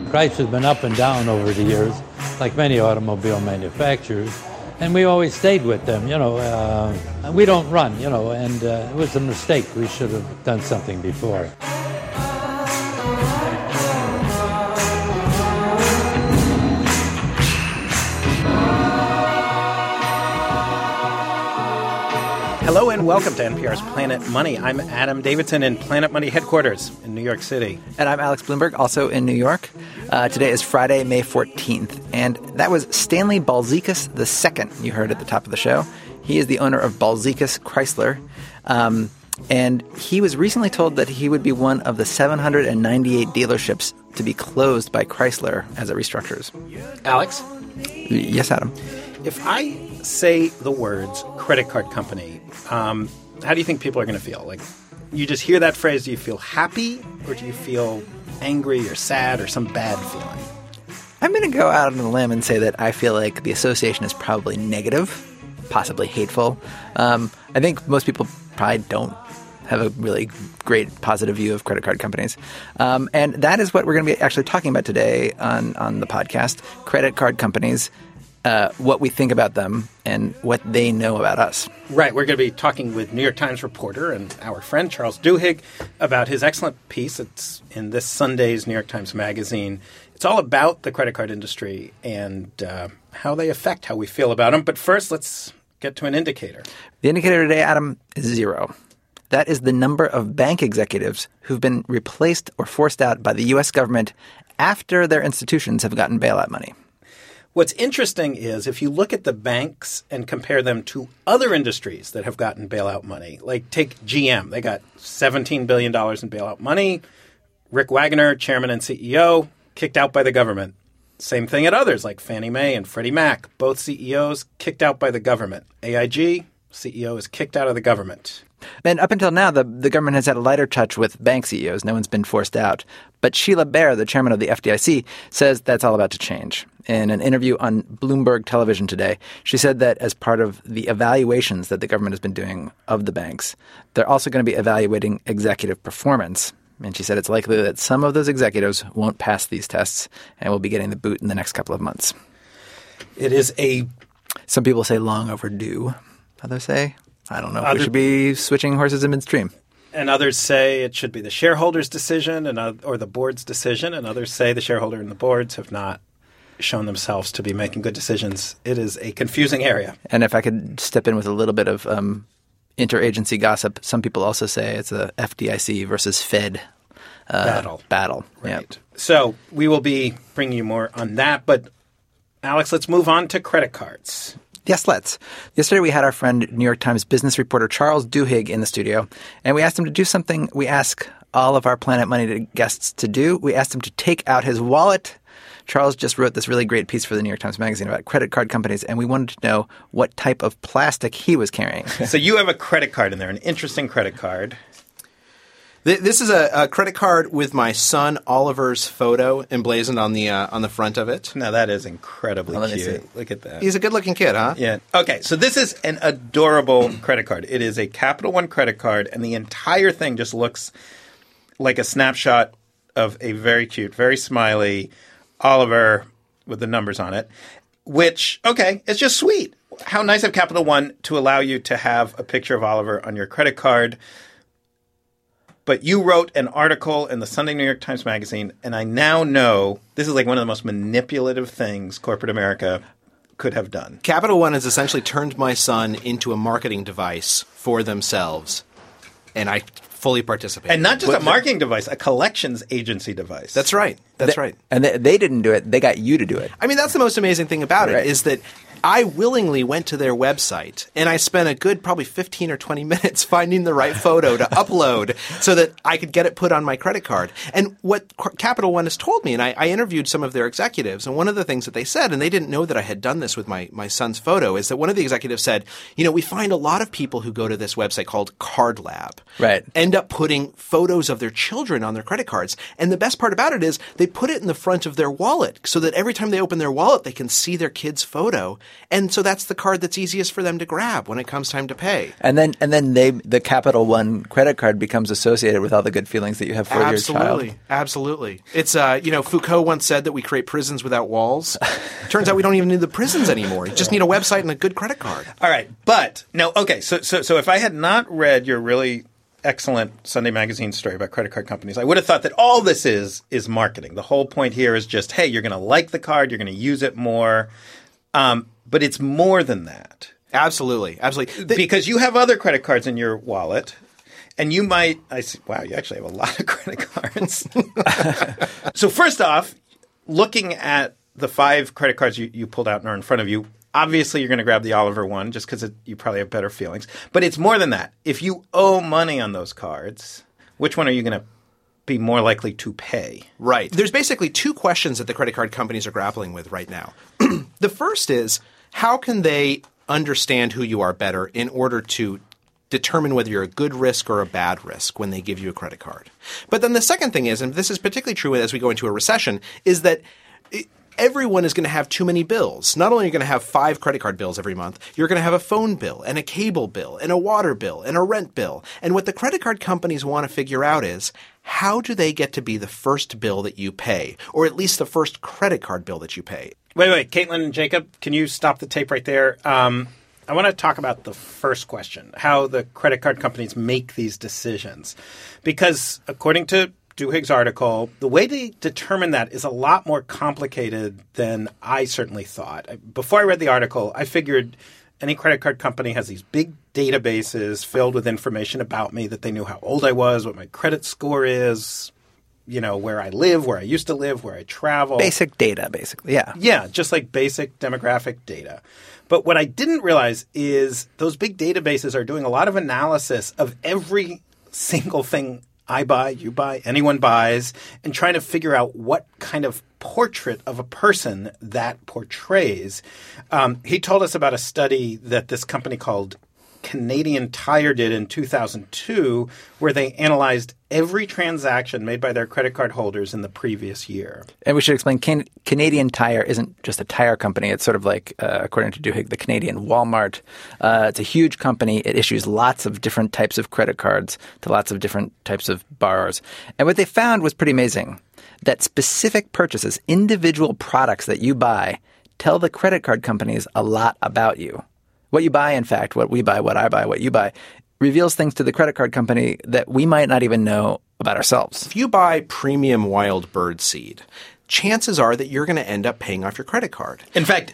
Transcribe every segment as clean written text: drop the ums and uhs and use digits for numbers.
price has been up and down over the years, like many automobile manufacturers. And we always stayed with them, we don't run, and it was a mistake. We should have done something before. Hello and welcome to NPR's Planet Money. I'm Adam Davidson in Planet Money headquarters in New York City. And I'm Alex Bloomberg, also in New York. Today is Friday, May 14th. And that was Stanley Balzekas II you heard at the top of the show. He is the owner of Balzekas Chrysler. And he was recently told that he would be one of the 798 dealerships to be closed by Chrysler as it restructures. Alex? Yes, Adam. If I say the words credit card company, how do you think people are going to feel? Like, you just hear that phrase, do you feel happy or do you feel angry or sad or some bad feeling? I'm going to go out on a limb and say that I feel like the association is probably negative, possibly hateful. I think most people probably don't have a really great positive view of credit card companies. And that is what we're going to be actually talking about today on the podcast, credit card companies. What we think about them and what they know about us. Right. We're going to be talking with New York Times reporter and our friend Charles Duhigg about his excellent piece. It's in this Sunday's New York Times Magazine. It's all about the credit card industry and how they affect how we feel about them. But first, let's get to an indicator. The indicator today, Adam, is 0. That is the number of bank executives who've been replaced or forced out by the U.S. government after their institutions have gotten bailout money. What's interesting is if you look at the banks and compare them to other industries that have gotten bailout money, like take GM. They got $17 billion in bailout money. Rick Wagner, chairman and CEO, kicked out by the government. Same thing at others like Fannie Mae and Freddie Mac. Both CEOs kicked out by the government. AIG, CEO is kicked out of the government. And up until now, the government has had a lighter touch with bank CEOs. No one's been forced out. But Sheila Bair, the chairman of the FDIC, says that's all about to change. In an interview on Bloomberg Television today, she said that as part of the evaluations that the government has been doing of the banks, they're also going to be evaluating executive performance. And she said it's likely that some of those executives won't pass these tests and will be getting the boot in the next couple of months. It is Some people say long overdue. Others say, I don't know if we should be switching horses in midstream. And others say it should be the shareholders' decision or the board's decision. And others say the shareholder and the boards have not shown themselves to be making good decisions. It is a confusing area. And if I could step in with a little bit of interagency gossip, some people also say it's a FDIC versus Fed battle. Right. Yep. So we will be bringing you more on that. But Alex, let's move on to credit cards. Yes, let's. Yesterday we had our friend New York Times business reporter Charles Duhigg in the studio, and we asked him to do something we ask all of our Planet Money guests to do. We asked him to take out his wallet. Charles just wrote this really great piece for the New York Times Magazine about credit card companies, and we wanted to know what type of plastic he was carrying. So you have a credit card in there, an interesting credit card. This is a credit card with my son Oliver's photo emblazoned on the front of it. Now that is incredibly cute. See. Look at that. He's a good-looking kid, huh? Yeah. Okay, so this is an adorable credit card. It is a Capital One credit card, and the entire thing just looks like a snapshot of a very cute, very smiley Oliver with the numbers on it, which, okay, it's just sweet. How nice of Capital One to allow you to have a picture of Oliver on your credit card. But you wrote an article in the Sunday New York Times Magazine, and I now know this is like one of the most manipulative things corporate America could have done. Capital One has essentially turned my son into a marketing device for themselves, and I fully participate. And not just a marketing device, a collections agency device. That's right. That's right. And they didn't do it. They got you to do it. I mean, that's the most amazing thing about it is that I willingly went to their website and I spent a good probably 15 or 20 minutes finding the right photo to upload so that I could get it put on my credit card. And what Capital One has told me, and I interviewed some of their executives, and one of the things that they said, and they didn't know that I had done this with my son's photo, is that one of the executives said, we find a lot of people who go to this website called Card Lab. Right. And end up putting photos of their children on their credit cards. And the best part about it is they put it in the front of their wallet so that every time they open their wallet, they can see their kid's photo. And so that's the card that's easiest for them to grab when it comes time to pay. And then the Capital One credit card becomes associated with all the good feelings that you have for your child. Absolutely. It's, Foucault once said that we create prisons without walls. Turns out we don't even need the prisons anymore. You just need a website and a good credit card. All right. But no, okay. So if I had not read your really excellent Sunday Magazine story about credit card companies, I would have thought that all this is marketing. The whole point here is just, hey, you're going to like the card, you're going to use it more. But it's more than that. Absolutely. Because you have other credit cards in your wallet. And you might – wow, you actually have a lot of credit cards. So first off, looking at the 5 credit cards you pulled out and are in front of you, obviously you're going to grab the Oliver one just because you probably have better feelings. But it's more than that. If you owe money on those cards, which one are you going to be more likely to pay? Right. There's basically 2 questions that the credit card companies are grappling with right now. The first is, how can they understand who you are better in order to determine whether you're a good risk or a bad risk when they give you a credit card? But then the second thing is, and this is particularly true as we go into a recession, is that everyone is going to have too many bills. Not only are you going to have 5 credit card bills every month, you're going to have a phone bill and a cable bill and a water bill and a rent bill. And what the credit card companies want to figure out is, how do they get to be the first bill that you pay, or at least the first credit card bill that you pay? Wait. Caitlin and Jacob, can you stop the tape right there? I want to talk about the first question, how the credit card companies make these decisions. Because according to Duhigg's article, the way they determine that is a lot more complicated than I certainly thought. Before I read the article, I figured any credit card company has these big databases filled with information about me, that they knew how old I was, what my credit score is, where I live, where I used to live, where I travel. Basic data, basically, yeah. Yeah, just like basic demographic data. But what I didn't realize is those big databases are doing a lot of analysis of every single thing I buy, you buy, anyone buys, and trying to figure out what kind of portrait of a person that portrays. He told us about a study that this company called Canadian Tire did in 2002, where they analyzed every transaction made by their credit card holders in the previous year. And we should explain, Canadian Tire isn't just a tire company. It's sort of like, according to Duhigg, the Canadian Walmart. It's a huge company. It issues lots of different types of credit cards to lots of different types of borrowers. And what they found was pretty amazing, that specific purchases, individual products that you buy, tell the credit card companies a lot about you. What you buy, in fact, what we buy, what I buy, what you buy, reveals things to the credit card company that we might not even know about ourselves. If you buy premium wild bird seed, chances are that you're going to end up paying off your credit card. In fact,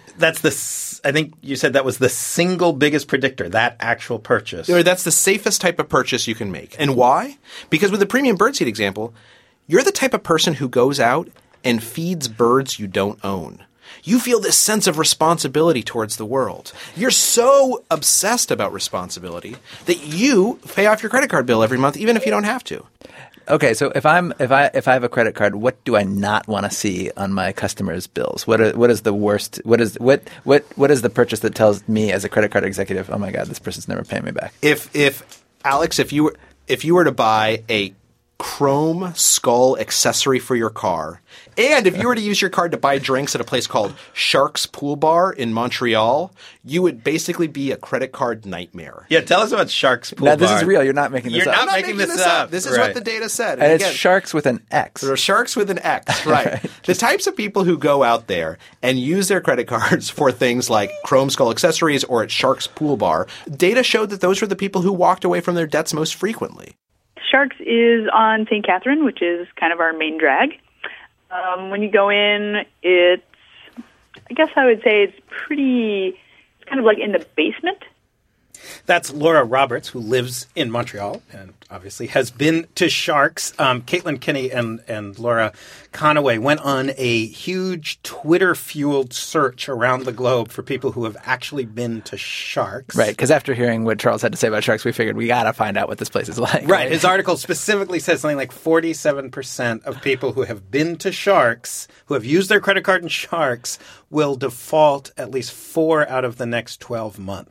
I think you said that was the single biggest predictor, that actual purchase. That's the safest type of purchase you can make. And why? Because with the premium bird seed example, you're the type of person who goes out and feeds birds you don't own. You feel this sense of responsibility towards the world. You're so obsessed about responsibility that you pay off your credit card bill every month, even if you don't have to. Okay, so if I have a credit card, what do I not want to see on my customers' bills? What is the worst? What is the purchase that tells me as a credit card executive, oh my God, this person's never paying me back? If Alex, if you were to buy a chrome skull accessory for your car, and if you were to use your card to buy drinks at a place called Sharks Pool Bar in Montreal, you would basically be a credit card nightmare. Yeah, tell us about Sharks Pool Bar. Now, this is real. You're not making this up. You're not making this up. This is what the data said. And it's Sharks with an X. There are Sharks with an X, right. The types of people who go out there and use their credit cards for things like chrome skull accessories or at Sharks Pool Bar, data showed that those were the people who walked away from their debts most frequently. Sharks is on St. Catherine, which is kind of our main drag. When you go in, I guess I would say it's kind of like in the basement. That's Laura Roberts, who lives in Montreal and obviously has been to Sharks. Caitlin Kinney and Laura Conaway went on a huge Twitter-fueled search around the globe for people who have actually been to Sharks. Right, because after hearing what Charles had to say about Sharks, we figured we got to find out what this place is like. Right. His article specifically says something like 47% of people who have been to Sharks, who have used their credit card in Sharks, will default at least 4 out of the next 12 months.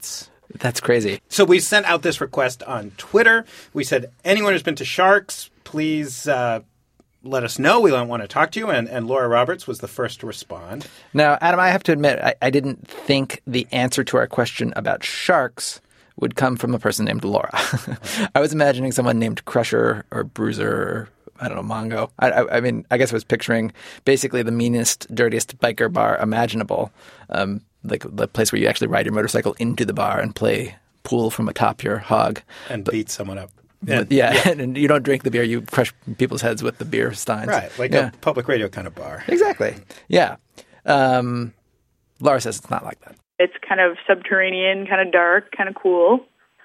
That's crazy. So we sent out this request on Twitter. We said, anyone who's been to Sharks, please let us know. We want to talk to you. And Laura Roberts was the first to respond. Now, Adam, I have to admit, I didn't think the answer to our question about sharks would come from a person named Laura. I was imagining someone named Crusher or Bruiser or, I don't know, Mongo. I mean, I guess I was picturing basically the meanest, dirtiest biker bar imaginable, like the place where you actually ride your motorcycle into the bar and play pool from atop your hog. And beat someone up. And you don't drink the beer. You crush people's heads with the beer steins. Right, like a public radio kind of bar. Exactly. Yeah. Laura says it's not like that. It's kind of subterranean, kind of dark, kind of cool.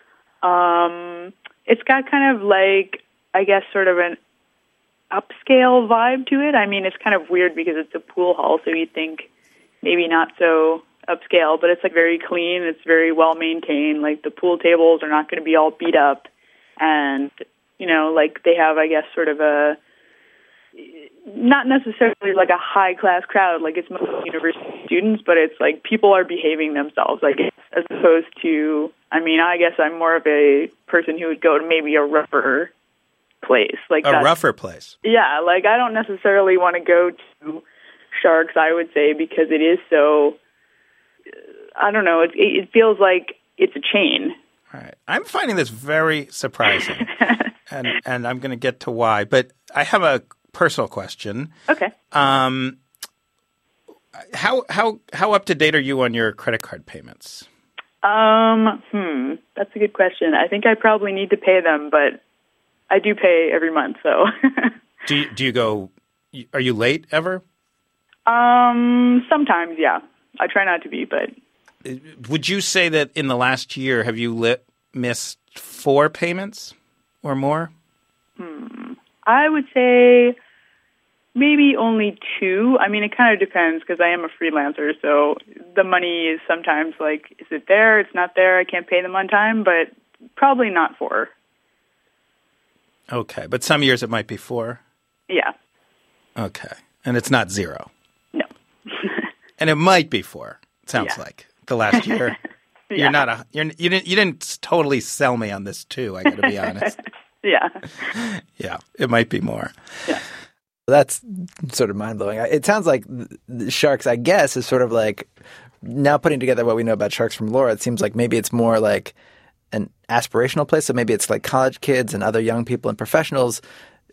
It's got kind of like, I guess, sort of an upscale vibe to it. I mean, it's kind of weird because it's a pool hall, so you'd think maybe not so upscale, but it's like very clean. It's very well maintained. Like the pool tables are not going to be all beat up. And, you know, like they have, I guess, sort of a, not necessarily like a high-class crowd, like it's mostly university students, but it's like people are behaving themselves, like as opposed to, I mean, I guess I'm more of a person who would go to maybe a rougher place. Like a rougher place. Yeah, like I don't necessarily want to go to Sharks, I would say, because it is so, I don't know, it feels like it's a chain. All right. I'm finding this very surprising, and I'm going to get to why. But I have a personal question. Okay. How up to date are you on your credit card payments? That's a good question. I think I probably need to pay them, but I do pay every month. So. Do you go? Are you late ever? Sometimes, yeah. I try not to be, but. Would you say that in the last year, have you missed 4 payments or more? I would say maybe only 2. I mean, it kind of depends because I am a freelancer, so the money is sometimes like, is it there? It's not there. I can't pay them on time, but probably not 4. Okay, but some years it might be 4? Yeah. Okay, and it's not 0? No. And it might be 4, sounds like. The last year, Yeah. you didn't totally sell me on this too. I got to be honest. Yeah. Yeah, it might be more. Yeah. That's sort of mind blowing. It sounds like the Sharks, I guess, is sort of like now putting together what we know about Sharks from Laura. It seems like maybe it's more like an aspirational place. So maybe it's like college kids and other young people and professionals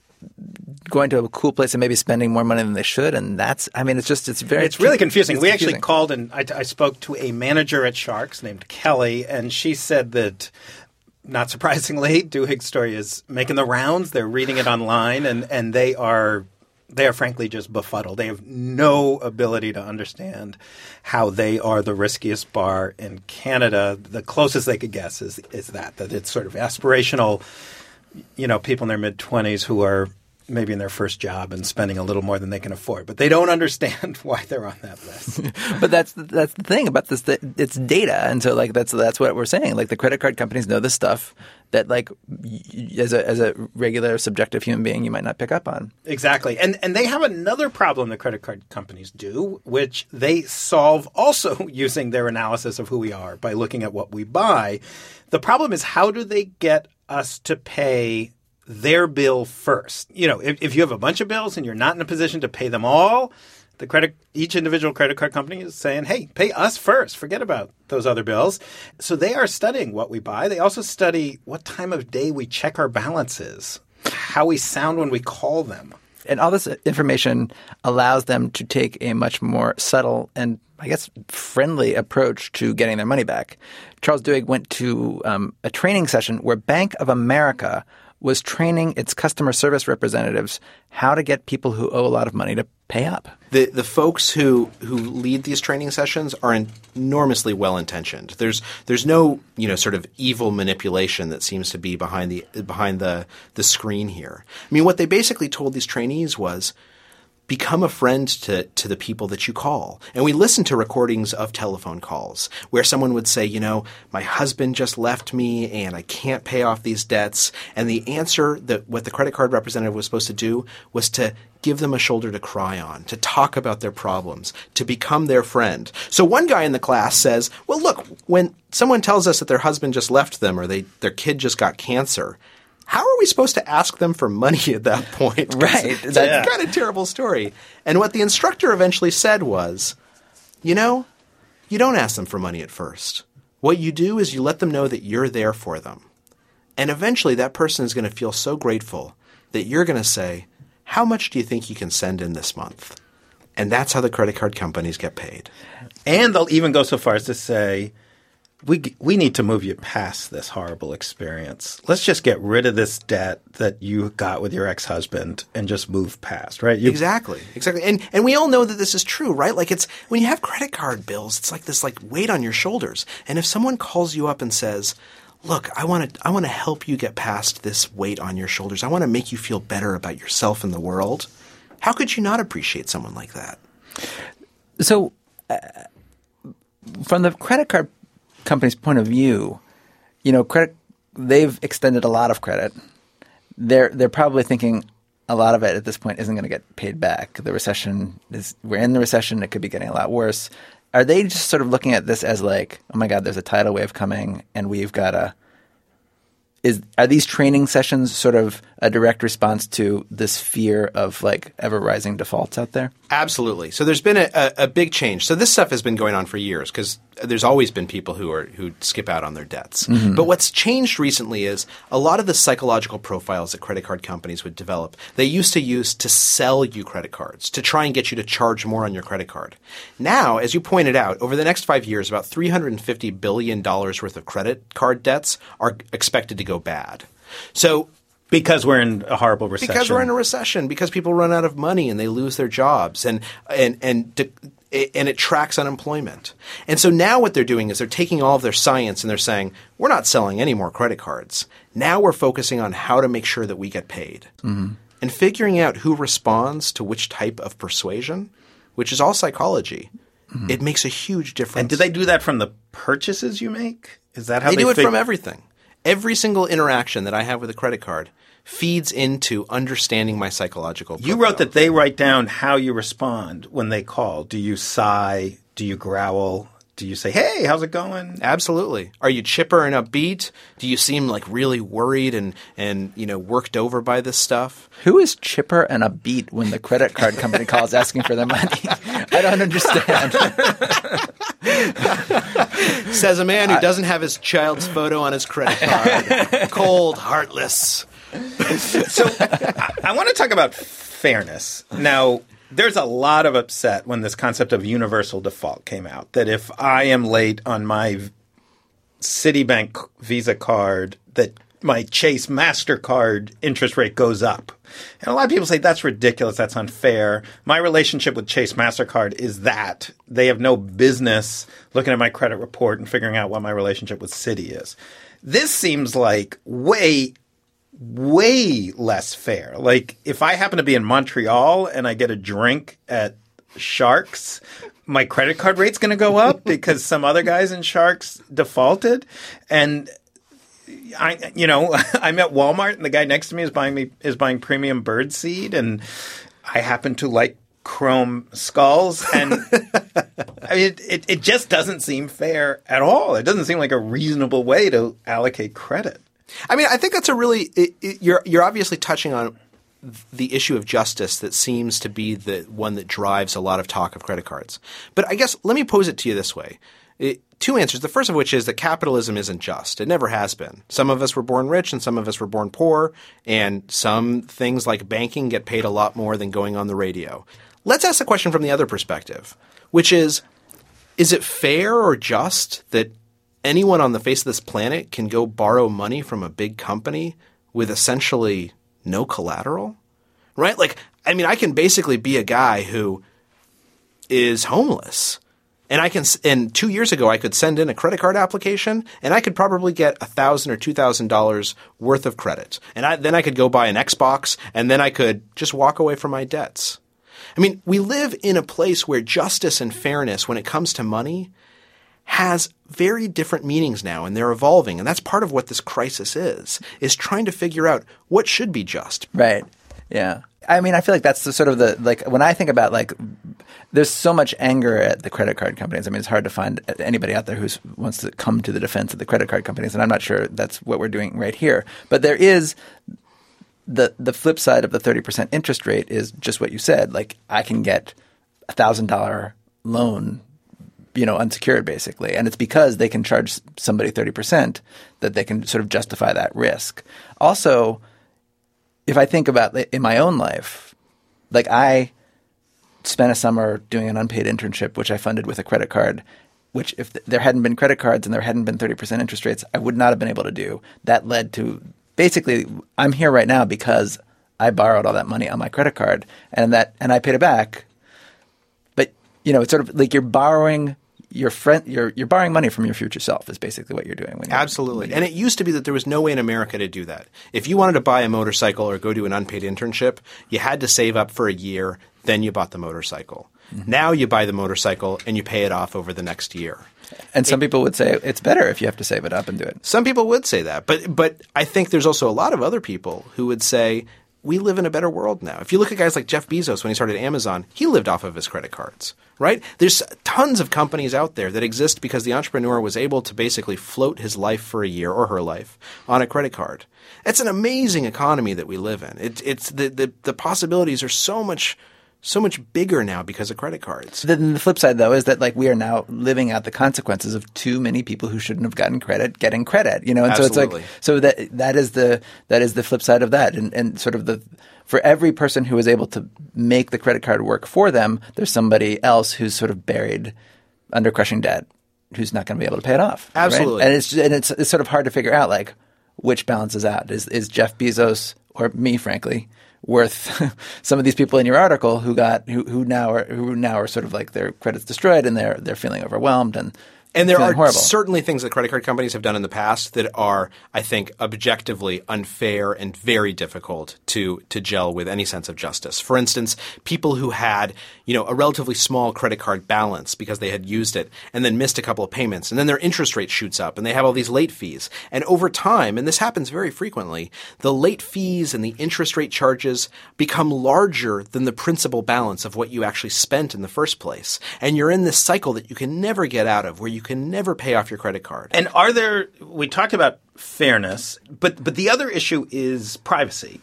going to a cool place and maybe spending more money than they should. And that's, I mean, it's really confusing. We actually called and I spoke to a manager at Sharks named Kelly, and she said that, not surprisingly, Duhig's story is making the rounds. They're reading it online, and they are frankly just befuddled. They have no ability to understand how they are the riskiest bar in Canada. The closest they could guess is that it's sort of aspirational, you know, people in their mid-20s who are maybe in their first job and spending a little more than they can afford. But they don't understand why they're on that list. But that's the thing about this. It's data. And so like that's what we're saying. Like the credit card companies know this stuff that like as a regular subjective human being you might not pick up on. Exactly. And they have another problem the credit card companies do, which they solve also using their analysis of who we are by looking at what we buy. The problem is, how do they get us to pay their bill first? You know, if you have a bunch of bills and you're not in a position to pay them all, each individual credit card company is saying, hey, pay us first. Forget about those other bills. So they are studying what we buy. They also study what time of day we check our balances, how we sound when we call them. And all this information allows them to take a much more subtle and, I guess, friendly approach to getting their money back. Charles Duhigg went to a training session where Bank of America was training its customer service representatives how to get people who owe a lot of money to pay up. The folks who lead these training sessions are enormously well-intentioned. There's no, you know, sort of evil manipulation that seems to be behind the screen here. I mean, what they basically told these trainees was, become a friend to the people that you call. And we listen to recordings of telephone calls where someone would say, my husband just left me and I can't pay off these debts. And the answer that what the credit card representative was supposed to do was to give them a shoulder to cry on, to talk about their problems, to become their friend. So one guy in the class says, well, look, when someone tells us that their husband just left them or their kid just got cancer, how are we supposed to ask them for money at that point? Right. That's kind of a terrible story. And what the instructor eventually said was, you don't ask them for money at first. What you do is you let them know that you're there for them. And eventually that person is going to feel so grateful that you're going to say, how much do you think you can send in this month? And that's how the credit card companies get paid. And they'll even go so far as to say, we need to move you past this horrible experience. Let's just get rid of this debt that you got with your ex-husband and just move past, right? Exactly. And we all know that this is true, right? Like it's when you have credit card bills, it's like this weight on your shoulders. And if someone calls you up and says, look, I want to help you get past this weight on your shoulders. I want to make you feel better about yourself and the world. How could you not appreciate someone like that? So from the credit card company's point of view, they've extended a lot of credit. They're probably thinking a lot of it at this point isn't going to get paid back. We're in the recession. It could be getting a lot worse. Are they just sort of looking at this as like, oh my God, there's a tidal wave coming and we've got to are these training sessions sort of a direct response to this fear of like ever rising defaults out there? Absolutely. So there's been a big change. So this stuff has been going on for years because there's always been people who skip out on their debts. Mm-hmm. But what's changed recently is a lot of the psychological profiles that credit card companies would develop, they used to use to sell you credit cards, to try and get you to charge more on your credit card. Now, as you pointed out, over the next 5 years, about $350 billion worth of credit card debts are expected to go bad. So because we're in a horrible recession. Because we're in a recession. Because people run out of money and they lose their jobs, and it tracks unemployment. And so now what they're doing is they're taking all of their science and they're saying, we're not selling any more credit cards. Now we're focusing on how to make sure that we get paid. Mm-hmm. And figuring out who responds to which type of persuasion, which is all psychology. Mm-hmm. It makes a huge difference. And do they do that from the purchases you make? Is that how they do it from everything? Every single interaction that I have with a credit card feeds into understanding my psychological profile. You wrote that they write down how you respond when they call. Do you sigh? Do you growl? Do you say, hey, how's it going? Absolutely. Are you chipper and upbeat? Do you seem like really worried and worked over by this stuff? Who is chipper and upbeat when the credit card company calls asking for their money? I don't understand. Says a man who doesn't have his child's photo on his credit card. Cold, heartless. So I want to talk about fairness. Now, there's a lot of upset when this concept of universal default came out, that if I am late on my Citibank Visa card, that my Chase MasterCard interest rate goes up. And a lot of people say that's ridiculous, that's unfair. My relationship with Chase MasterCard is that. They have no business looking at my credit report and figuring out what my relationship with Citi is. This seems like way less fair. Like if I happen to be in Montreal and I get a drink at Sharks, my credit card rate's going to go up because some other guys in Sharks defaulted. And I'm at Walmart and the guy next to me is buying premium bird seed, and I happen to like chrome skulls, and I mean, it just doesn't seem fair at all. It doesn't seem like a reasonable way to allocate credit. I mean, I think that's a really you're obviously touching on the issue of justice that seems to be the one that drives a lot of talk of credit cards. But I guess let me pose it to you this way. Two answers. The first of which is that capitalism isn't just. It never has been. Some of us were born rich and some of us were born poor, and some things like banking get paid a lot more than going on the radio. Let's ask the question from the other perspective, which is it fair or just that anyone on the face of this planet can go borrow money from a big company with essentially no collateral? Right? Like, I mean, I can basically be a guy who is homeless. And 2 years ago, I could send in a credit card application, and I could probably get $1,000 or $2,000 worth of credit. And then I could go buy an Xbox, and then I could just walk away from my debts. I mean, we live in a place where justice and fairness when it comes to money has very different meanings now, and they're evolving. And that's part of what this crisis is trying to figure out what should be just. Right. Yeah. I mean, I feel like that's the sort of the, like, when I think about, like, there's so much anger at the credit card companies. I mean, it's hard to find anybody out there who wants to come to the defense of the credit card companies, and I'm not sure that's what we're doing right here. But there is the flip side of the 30% interest rate is just what you said. Like, I can get $1,000 loan, unsecured basically. And it's because they can charge somebody 30% that they can sort of justify that risk. Also, if I think about in my own life, like I spent a summer doing an unpaid internship, which I funded with a credit card, which if there hadn't been credit cards and there hadn't been 30% interest rates, I would not have been able to do. That led to basically I'm here right now because I borrowed all that money on my credit card and I paid it back. But, it's sort of like you're borrowing your friend, you're borrowing money from your future self is basically what you're doing. Absolutely. And it used to be that there was no way in America to do that. If you wanted to buy a motorcycle or go to an unpaid internship, you had to save up for a year, then you bought the motorcycle. Mm-hmm. Now you buy the motorcycle and you pay it off over the next year. And some people would say it's better if you have to save it up and do it. Some people would say that. But I think there's also a lot of other people who would say we live in a better world now. If you look at guys like Jeff Bezos when he started Amazon, he lived off of his credit cards, right? There's tons of companies out there that exist because the entrepreneur was able to basically float his life for a year or her life on a credit card. It's an amazing economy that we live in. It's the possibilities are so much bigger now because of credit cards. Then the flip side, though, is that like we are now living out the consequences of too many people who shouldn't have gotten credit getting credit. And Absolutely. so it's like that is the flip side of that, and sort of for every person who is able to make the credit card work for them, there's somebody else who's sort of buried under crushing debt who's not going to be able to pay it off. Absolutely, right? And it's sort of hard to figure out like which balances out. Is Jeff Bezos or me, frankly, worth some of these people in your article who now are sort of like their credit's destroyed and they're feeling overwhelmed and there are horrible. Certainly things that credit card companies have done in the past that are, I think, objectively unfair and very difficult to gel with any sense of justice. For instance, people who had, a relatively small credit card balance because they had used it and then missed a couple of payments, and then their interest rate shoots up and they have all these late fees. And over time, and this happens very frequently, the late fees and the interest rate charges become larger than the principal balance of what you actually spent in the first place. And you're in this cycle that you can never get out of, where you can never pay off your credit card. And we talked about fairness, but the other issue is privacy.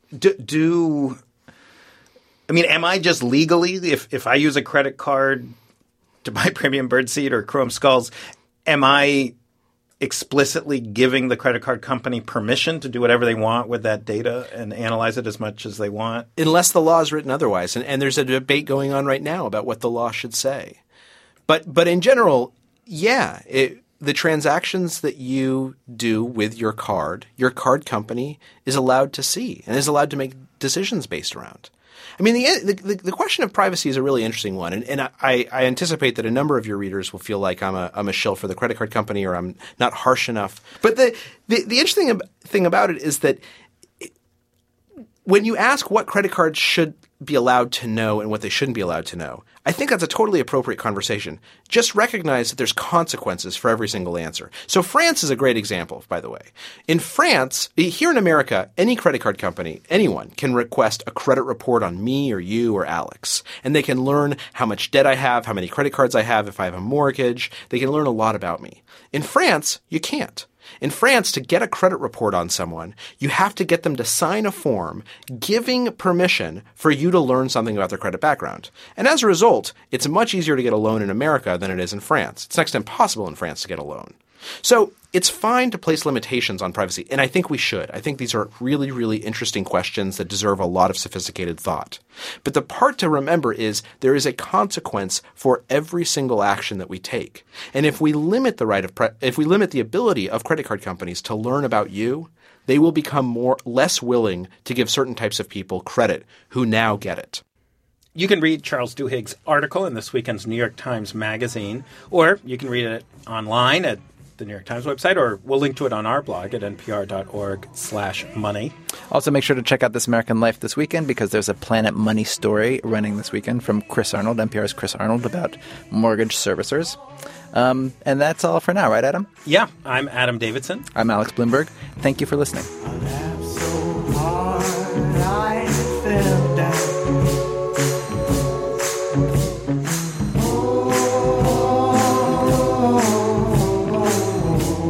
Am I just legally, if I use a credit card to buy Premium Birdseed or Chrome Skulls, am I explicitly giving the credit card company permission to do whatever they want with that data and analyze it as much as they want? Unless the law is written otherwise. And there's a debate going on right now about what the law should say. But in general, yeah, the transactions that you do with your card company is allowed to see and is allowed to make decisions based around. I mean, the question of privacy is a really interesting one, and I anticipate that a number of your readers will feel like I'm a shill for the credit card company or I'm not harsh enough. But the interesting thing about it is that when you ask what credit cards should be allowed to know and what they shouldn't be allowed to know, I think that's a totally appropriate conversation. Just recognize that there's consequences for every single answer. So France is a great example, by the way. In France, here in America, any credit card company, anyone can request a credit report on me or you or Alex. And they can learn how much debt I have, how many credit cards I have, if I have a mortgage. They can learn a lot about me. In France, you can't. In France, to get a credit report on someone, you have to get them to sign a form giving permission for you to learn something about their credit background. And as a result, it's much easier to get a loan in America than it is in France. It's next to impossible in France to get a loan. So it's fine to place limitations on privacy, and I think we should. I think these are really, really interesting questions that deserve a lot of sophisticated thought. But the part to remember is there is a consequence for every single action that we take. And if we limit the ability of credit card companies to learn about you, they will become less willing to give certain types of people credit who now get it. You can read Charles Duhigg's article in this weekend's New York Times Magazine, or you can read it online at the New York Times website, or we'll link to it on our blog at npr.org/money. Also, make sure to check out This American Life this weekend because there's a Planet Money story running this weekend from Chris Arnold, NPR's Chris Arnold, about mortgage servicers. And that's all for now, right, Adam? Yeah, I'm Adam Davidson. I'm Alex Bloomberg. Thank you for listening.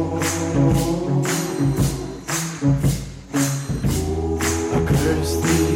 Curse the